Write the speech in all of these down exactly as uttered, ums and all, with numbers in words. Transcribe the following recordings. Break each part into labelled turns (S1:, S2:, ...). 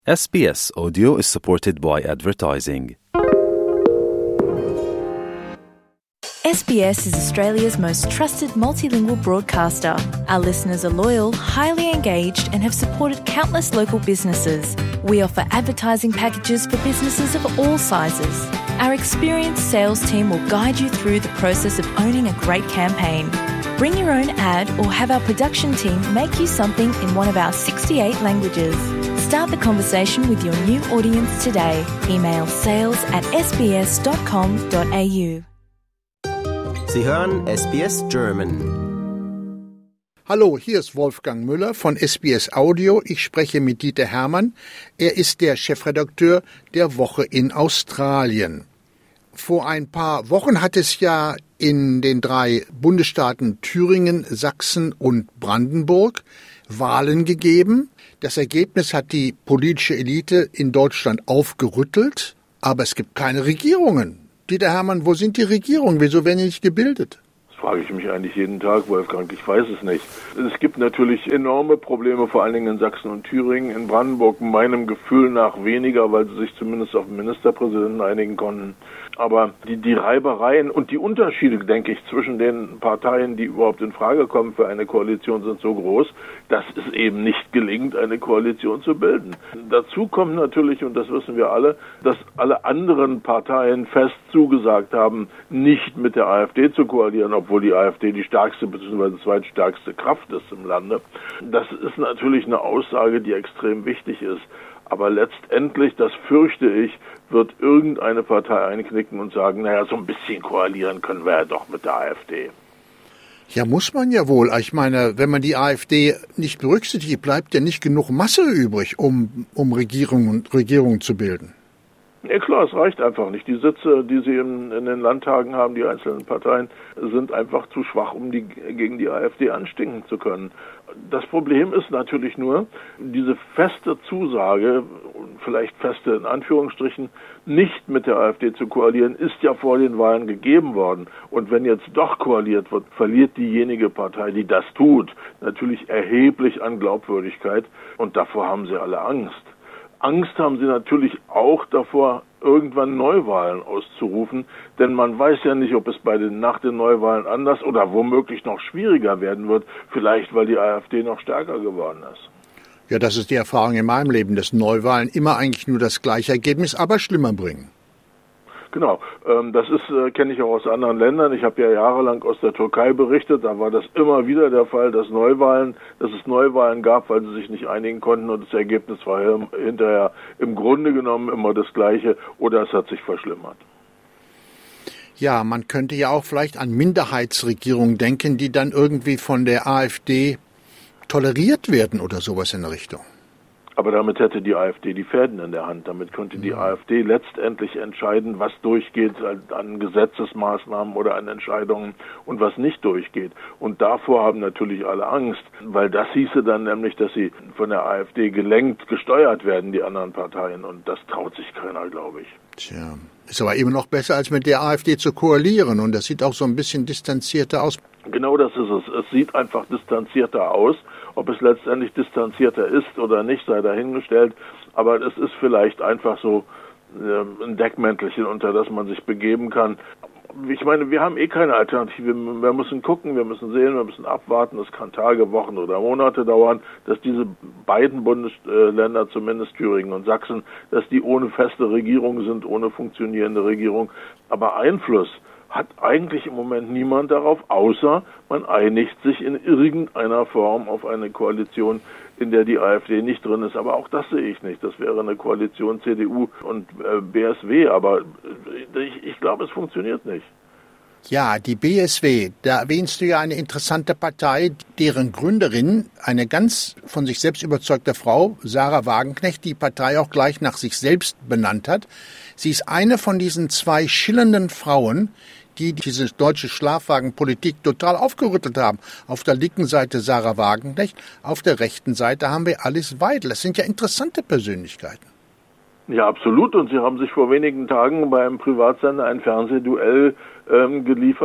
S1: S B S Audio is supported by advertising.
S2: S B S is Australia's most trusted multilingual broadcaster. Our listeners are loyal, highly engaged, and have supported countless local businesses. We offer advertising packages for businesses of all sizes. Our experienced sales team will guide you through the process of owning a great campaign. Bring your own ad or have our production team make you something in one of our sixty-eight languages. Start the conversation with your new audience today. Email sales at s b s dot com dot a u.
S3: Sie hören S B S German.
S4: Hallo, hier ist Wolfgang Müller von S B S Audio. Ich spreche mit Dieter Hermann. Er ist der Chefredakteur der Woche in Australien. Vor ein paar Wochen hat es ja in den drei Bundesstaaten Thüringen, Sachsen und Brandenburg Wahlen gegeben. Das Ergebnis hat die politische Elite in Deutschland aufgerüttelt, aber es gibt keine Regierungen. Dieter Hermann, wo sind die Regierungen? Wieso werden die nicht gebildet?
S5: Das frage ich mich eigentlich jeden Tag, Wolfgang. Ich weiß es nicht. Es gibt natürlich enorme Probleme, vor allen Dingen in Sachsen und Thüringen. In Brandenburg meinem Gefühl nach weniger, weil sie sich zumindest auf den Ministerpräsidenten einigen konnten. Aber die, die Reibereien und die Unterschiede, denke ich, zwischen den Parteien, die überhaupt in Frage kommen für eine Koalition, sind so groß, dass es eben nicht gelingt, eine Koalition zu bilden. Dazu kommt natürlich, und das wissen wir alle, dass alle anderen Parteien fest zugesagt haben, nicht mit der AfD zu koalieren, obwohl die AfD die stärkste bzw. zweitstärkste Kraft ist im Lande. Das ist natürlich eine Aussage, die extrem wichtig ist. Aber letztendlich, das fürchte ich, wird irgendeine Partei einknicken und sagen, naja, so ein bisschen koalieren können wir ja doch mit der AfD.
S4: Ja, muss man ja wohl. Ich meine, wenn man die AfD nicht berücksichtigt, bleibt ja nicht genug Masse übrig, um, um Regierungen Regierungen zu bilden.
S5: Ja klar, es reicht einfach nicht. Die Sitze, die sie in, in den Landtagen haben, die einzelnen Parteien, sind einfach zu schwach, um die gegen die AfD anstinken zu können. Das Problem ist natürlich nur, diese feste Zusage, vielleicht feste in Anführungsstrichen, nicht mit der AfD zu koalieren, ist ja vor den Wahlen gegeben worden. Und wenn jetzt doch koaliert wird, verliert diejenige Partei, die das tut, natürlich erheblich an Glaubwürdigkeit. Und davor haben sie alle Angst. Angst haben sie natürlich auch davor, irgendwann Neuwahlen auszurufen, denn man weiß ja nicht, ob es bei den nach den Neuwahlen anders oder womöglich noch schwieriger werden wird, vielleicht weil die AfD noch stärker geworden ist.
S4: Ja, das ist die Erfahrung in meinem Leben, dass Neuwahlen immer eigentlich nur das gleiche Ergebnis, aber schlimmer bringen.
S5: Genau, ähm, das ist äh, kenne ich auch aus anderen Ländern. Ich habe ja jahrelang aus der Türkei berichtet. Da war das immer wieder der Fall, dass Neuwahlen, dass es Neuwahlen gab, weil sie sich nicht einigen konnten und das Ergebnis war hinterher im Grunde genommen immer das Gleiche oder es hat sich verschlimmert.
S4: Ja, man könnte ja auch vielleicht an Minderheitsregierungen denken, die dann irgendwie von der AfD toleriert werden oder sowas in der Richtung.
S5: Aber damit hätte die AfD die Fäden in der Hand. Damit könnte die AfD letztendlich entscheiden, was durchgeht an Gesetzesmaßnahmen oder an Entscheidungen und was nicht durchgeht. Und davor haben natürlich alle Angst, weil das hieße dann nämlich, dass sie von der AfD gelenkt, gesteuert werden, die anderen Parteien. Und das traut sich keiner, glaube ich.
S4: Tja, ist aber immer noch besser, als mit der AfD zu koalieren. Und das sieht auch so ein bisschen distanzierter aus.
S5: Genau das ist es. Es sieht einfach distanzierter aus. Ob es letztendlich distanzierter ist oder nicht, sei dahingestellt. Aber es ist vielleicht einfach so äh, ein Deckmäntelchen, unter das man sich begeben kann. Ich meine, wir haben eh keine Alternative. Wir müssen gucken, wir müssen sehen, wir müssen abwarten. Es kann Tage, Wochen oder Monate dauern, dass diese beiden Bundesländer, zumindest Thüringen und Sachsen, dass die ohne feste Regierung sind, ohne funktionierende Regierung. Aber Einfluss hat eigentlich im Moment niemand darauf, außer man einigt sich in irgendeiner Form auf eine Koalition, in der die AfD nicht drin ist. Aber auch das sehe ich nicht. Das wäre eine Koalition C D U und äh, B S W. Aber ich, ich glaube, es funktioniert nicht.
S4: Ja, die B S W, da erwähnst du ja eine interessante Partei, deren Gründerin, eine ganz von sich selbst überzeugte Frau, Sarah Wagenknecht, die Partei auch gleich nach sich selbst benannt hat. Sie ist eine von diesen zwei schillernden Frauen, die diese deutsche Schlafwagenpolitik total aufgerüttelt haben. Auf der linken Seite Sarah Wagenknecht, auf der rechten Seite haben wir Alice Weidel. Das sind ja interessante Persönlichkeiten.
S5: Ja, absolut. Und sie haben sich vor wenigen Tagen bei einem Privatsender ein Fernsehduell ähm, geliefert,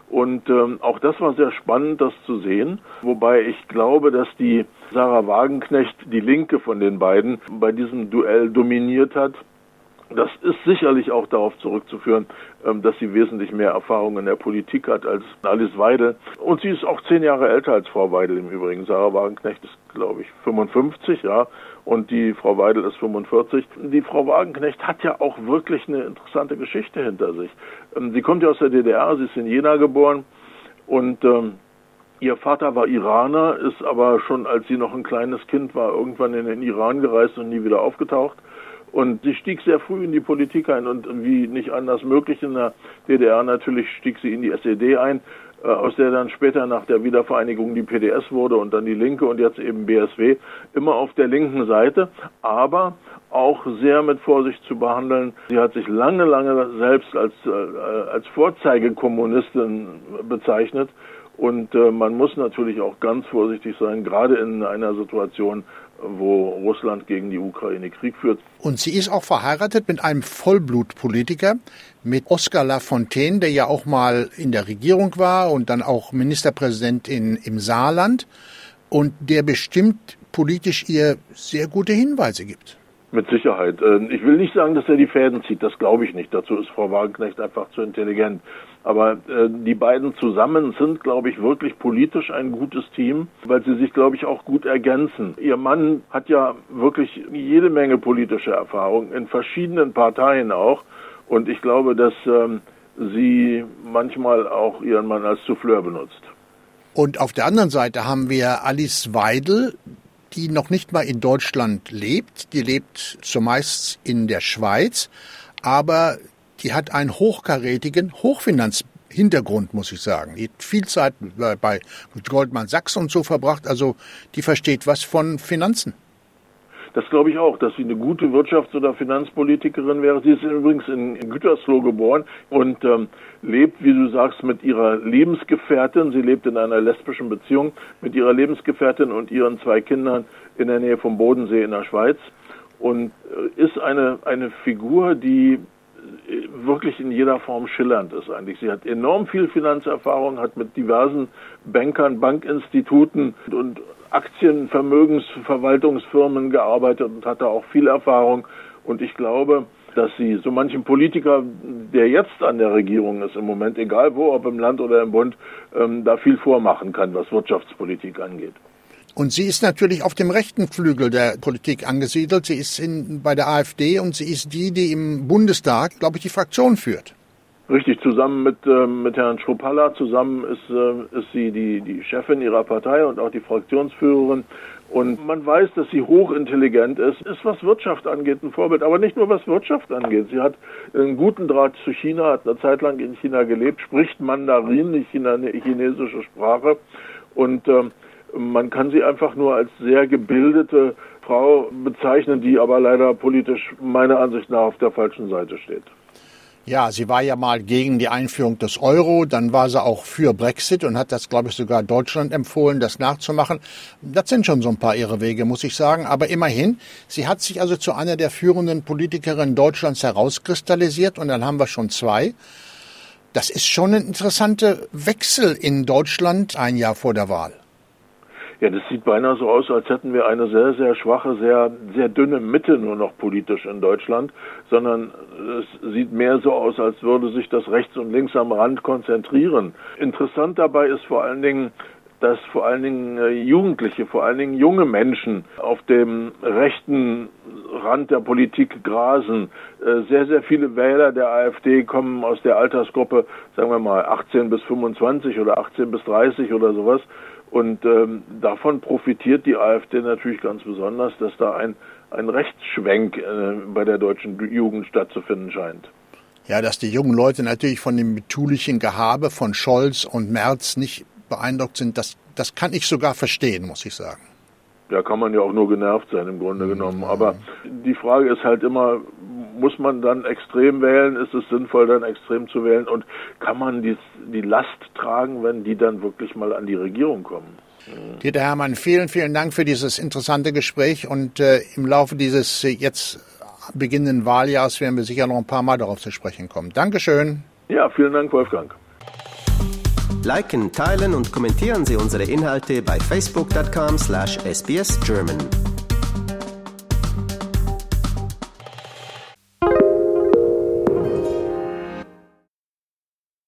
S5: Und ähm, auch das war sehr spannend, das zu sehen. Wobei ich glaube, dass die Sarah Wagenknecht, die Linke von den beiden, bei diesem Duell dominiert hat. Das ist sicherlich auch darauf zurückzuführen, dass sie wesentlich mehr Erfahrung in der Politik hat als Alice Weidel. Und sie ist auch zehn Jahre älter als Frau Weidel im Übrigen. Sarah Wagenknecht ist, glaube ich, fünfundfünfzig, ja, und die Frau Weidel ist fünfundvierzig. Die Frau Wagenknecht hat ja auch wirklich eine interessante Geschichte hinter sich. Sie kommt ja aus der D D R, sie ist in Jena geboren und ähm, ihr Vater war Iraner, ist aber schon, als sie noch ein kleines Kind war, irgendwann in den Iran gereist und nie wieder aufgetaucht. Und sie stieg sehr früh in die Politik ein und wie nicht anders möglich in der D D R natürlich stieg sie in die S E D ein, äh, aus der dann später nach der Wiedervereinigung die P D S wurde und dann die Linke und jetzt eben B S W, immer auf der linken Seite, aber auch sehr mit Vorsicht zu behandeln. Sie hat sich lange, lange selbst als, äh, als Vorzeigekommunistin bezeichnet. Und äh, man muss natürlich auch ganz vorsichtig sein, gerade in einer Situation, wo Russland gegen die Ukraine Krieg führt.
S4: Und sie ist auch verheiratet mit einem Vollblutpolitiker, mit Oskar Lafontaine, der ja auch mal in der Regierung war und dann auch Ministerpräsident in, im Saarland und der bestimmt politisch ihr sehr gute Hinweise gibt.
S5: Mit Sicherheit. Ich will nicht sagen, dass er die Fäden zieht, das glaube ich nicht. Dazu ist Frau Wagenknecht einfach zu intelligent. Aber äh, die beiden zusammen sind, glaube ich, wirklich politisch ein gutes Team, weil sie sich, glaube ich, auch gut ergänzen. Ihr Mann hat ja wirklich jede Menge politische Erfahrung, in verschiedenen Parteien auch. Und ich glaube, dass ähm, sie manchmal auch ihren Mann als Souffleur benutzt.
S4: Und auf der anderen Seite haben wir Alice Weidel, die noch nicht mal in Deutschland lebt. Die lebt zumeist in der Schweiz, aber die hat einen hochkarätigen Hochfinanzhintergrund, muss ich sagen. Die hat viel Zeit bei Goldman Sachs und so verbracht, also die versteht was von Finanzen.
S5: Das glaube ich auch, dass sie eine gute Wirtschafts- oder Finanzpolitikerin wäre. Sie ist übrigens in Gütersloh geboren und ähm, lebt, wie du sagst, mit ihrer Lebensgefährtin. Sie lebt in einer lesbischen Beziehung mit ihrer Lebensgefährtin und ihren zwei Kindern in der Nähe vom Bodensee in der Schweiz und äh, ist eine eine Figur, die wirklich in jeder Form schillernd ist eigentlich. Sie hat enorm viel Finanzerfahrung, hat mit diversen Bankern, Bankinstituten und Aktien-, Vermögensverwaltungsfirmen gearbeitet und hat da auch viel Erfahrung. Und ich glaube, dass sie so manchen Politiker, der jetzt an der Regierung ist im Moment, egal wo, ob im Land oder im Bund, ähm, da viel vormachen kann, was Wirtschaftspolitik angeht.
S4: Und sie ist natürlich auf dem rechten Flügel der Politik angesiedelt. Sie ist in, bei der AfD und sie ist die, die im Bundestag, glaube ich, die Fraktion führt.
S5: Richtig, zusammen mit, äh, mit Herrn Schruppalla, zusammen ist, äh, ist sie die, die Chefin ihrer Partei und auch die Fraktionsführerin. Und man weiß, dass sie hochintelligent ist, ist was Wirtschaft angeht ein Vorbild, aber nicht nur was Wirtschaft angeht. Sie hat einen guten Draht zu China, hat eine Zeit lang in China gelebt, spricht Mandarin, die chinesische Sprache und äh, man kann sie einfach nur als sehr gebildete Frau bezeichnen, die aber leider politisch meiner Ansicht nach auf der falschen Seite steht.
S4: Ja, sie war ja mal gegen die Einführung des Euro, dann war sie auch für Brexit und hat das, glaube ich, sogar Deutschland empfohlen, das nachzumachen. Das sind schon so ein paar Irrwege, muss ich sagen. Aber immerhin, sie hat sich also zu einer der führenden Politikerinnen Deutschlands herauskristallisiert und dann haben wir schon zwei. Das ist schon ein interessanter Wechsel in Deutschland ein Jahr vor der Wahl.
S5: Ja, das sieht beinahe so aus, als hätten wir eine sehr, sehr schwache, sehr, sehr dünne Mitte nur noch politisch in Deutschland, sondern es sieht mehr so aus, als würde sich das rechts und links am Rand konzentrieren. Interessant dabei ist vor allen Dingen, dass vor allen Dingen Jugendliche, vor allen Dingen junge Menschen auf dem rechten Rand der Politik grasen. Sehr, sehr viele Wähler der AfD kommen aus der Altersgruppe, sagen wir mal, achtzehn bis fünfundzwanzig oder achtzehn bis dreißig oder sowas. Und ähm, davon profitiert die AfD natürlich ganz besonders, dass da ein, ein Rechtsschwenk äh, bei der deutschen Jugend stattzufinden scheint.
S4: Ja, dass die jungen Leute natürlich von dem betulichen Gehabe von Scholz und Merz nicht beeindruckt sind, das, das kann ich sogar verstehen, muss ich sagen.
S5: Da kann man ja auch nur genervt sein im Grunde genommen. Aber die Frage ist halt immer, muss man dann extrem wählen? Ist es sinnvoll, dann extrem zu wählen? Und kann man die, die Last tragen, wenn die dann wirklich mal an die Regierung kommen? Mhm.
S4: Dieter Hermann, vielen, vielen Dank für dieses interessante Gespräch. Und äh, im Laufe dieses äh, jetzt beginnenden Wahljahres werden wir sicher noch ein paar Mal darauf zu sprechen kommen. Dankeschön.
S5: Ja, vielen Dank, Wolfgang.
S3: Liken, teilen und kommentieren Sie unsere Inhalte bei facebook dot com slash S B S German.